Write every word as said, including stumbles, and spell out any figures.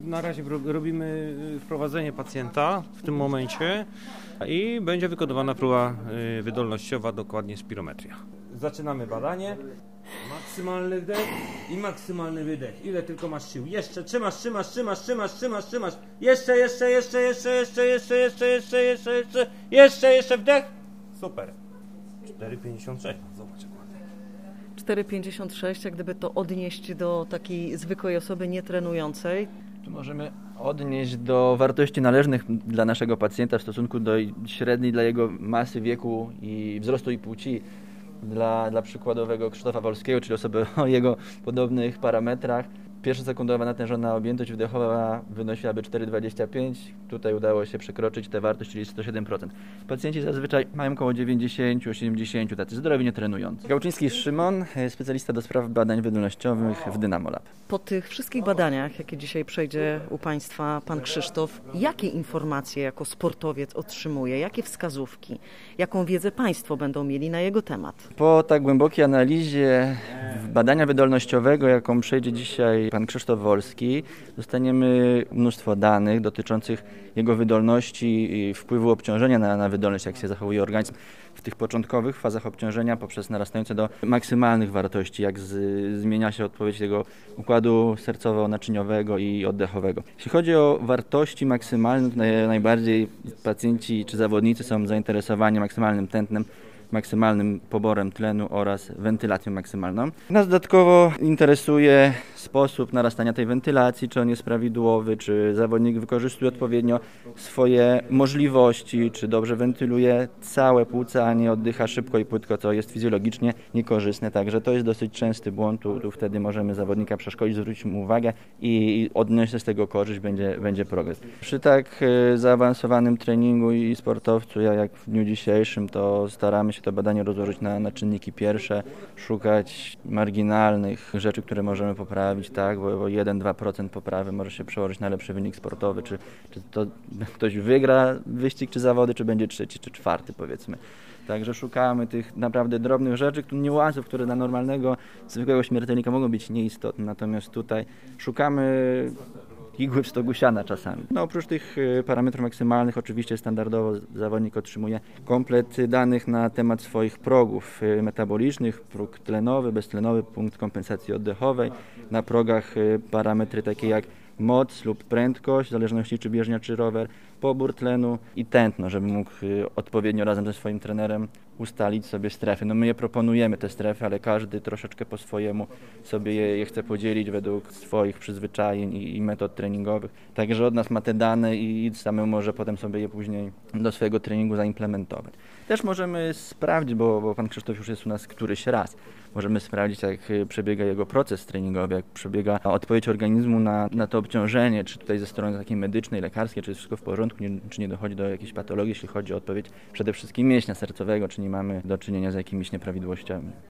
Na razie robimy wprowadzenie pacjenta w tym momencie i będzie wykonywana próba wydolnościowa, dokładnie spirometria. Zaczynamy badanie. Maksymalny wdech i maksymalny wydech. Ile tylko masz sił. Jeszcze trzymasz, trzymasz, trzymasz, trzymasz, trzymasz, trzymasz. Jeszcze, jeszcze, jeszcze, jeszcze, jeszcze, jeszcze, jeszcze, jeszcze, jeszcze, jeszcze, jeszcze, jeszcze wdech. Super. cztery pięćdziesiąt sześć. Zobacz jak ładnie. cztery pięćdziesiąt sześć, jak gdyby to odnieść do takiej zwykłej osoby nietrenującej. Tu możemy odnieść do wartości należnych dla naszego pacjenta w stosunku do średniej dla jego masy, wieku i wzrostu i płci. Dla, dla przykładowego Krzysztofa Wolskiego, czyli osoby o jego podobnych parametrach. Pierwsza sekundowa natężona objętość wdechowa wynosiłaby cztery dwadzieścia pięć. Tutaj udało się przekroczyć tę wartość, czyli sto siedem procent. Pacjenci zazwyczaj mają około dziewięćdziesiąt do osiemdziesięciu, tacy zdrowi, nietrenujący. Gałczyński Szymon, specjalista do spraw badań wydolnościowych w Dynamo Lab. Po tych wszystkich badaniach, jakie dzisiaj przejdzie u Państwa pan Krzysztof, jakie informacje jako sportowiec otrzymuje, jakie wskazówki, jaką wiedzę Państwo będą mieli na jego temat? Po tak głębokiej analizie badania wydolnościowego, jaką przejdzie dzisiaj pan Krzysztof Wolski, dostaniemy mnóstwo danych dotyczących jego wydolności i wpływu obciążenia na, na wydolność, jak się zachowuje organizm w tych początkowych fazach obciążenia poprzez narastające do maksymalnych wartości, jak z, zmienia się odpowiedź jego układu sercowo-naczyniowego i oddechowego. Jeśli chodzi o wartości maksymalne, to naj, najbardziej pacjenci czy zawodnicy są zainteresowani maksymalnym tętnem, maksymalnym poborem tlenu oraz wentylacją maksymalną. Nas dodatkowo interesuje sposób narastania tej wentylacji, czy on jest prawidłowy, czy zawodnik wykorzystuje odpowiednio swoje możliwości, czy dobrze wentyluje całe płuca, a nie oddycha szybko i płytko, co jest fizjologicznie niekorzystne. Także to jest dosyć częsty błąd, tu, tu wtedy możemy zawodnika przeszkolić, zwrócić mu uwagę i odnieść z tego korzyść, będzie, będzie progres. Przy tak zaawansowanym treningu i sportowcu, jak w dniu dzisiejszym, to staramy się to badanie rozłożyć na, na czynniki pierwsze, szukać marginalnych rzeczy, które możemy poprawić, tak, bo, bo jeden do dwóch procent poprawy może się przełożyć na lepszy wynik sportowy, czy, czy to ktoś wygra wyścig, czy zawody, czy będzie trzeci, czy czwarty, powiedzmy. Także szukamy tych naprawdę drobnych rzeczy, niuansów, które dla normalnego, zwykłego śmiertelnika mogą być nieistotne, natomiast tutaj szukamy igły w stogu siana czasami. No, oprócz tych parametrów maksymalnych oczywiście standardowo zawodnik otrzymuje komplet danych na temat swoich progów metabolicznych, próg tlenowy, beztlenowy, punkt kompensacji oddechowej. Na progach parametry takie jak moc lub prędkość, w zależności czy bieżnia, czy rower, pobór tlenu i tętno, żeby mógł odpowiednio razem ze swoim trenerem ustalić sobie strefy. No my je proponujemy, te strefy, ale każdy troszeczkę po swojemu sobie je, je chce podzielić według swoich przyzwyczajeń i, i metod treningowych. Także od nas ma te dane i samemu może potem sobie je później do swojego treningu zaimplementować. Też możemy sprawdzić, bo, bo pan Krzysztof już jest u nas któryś raz, możemy sprawdzić, jak przebiega jego proces treningowy, jak przebiega odpowiedź organizmu na, na to obciążenie, czy tutaj ze strony takiej medycznej, lekarskiej, czy jest wszystko w porządku, nie, czy nie dochodzi do jakiejś patologii, jeśli chodzi o odpowiedź przede wszystkim mięśnia sercowego, czy nie mamy do czynienia z jakimiś nieprawidłowościami.